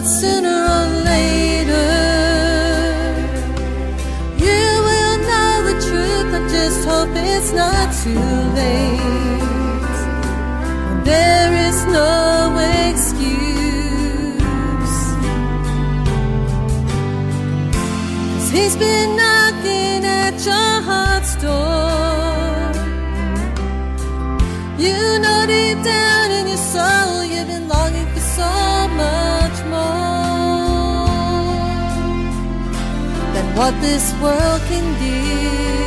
But sooner or later you will know the truth. I just hope it's not too late. There is no excuse, 'cause he's been knocking at your heart's door. You know deep down in your soul you've been longing for so much more than what this world can give.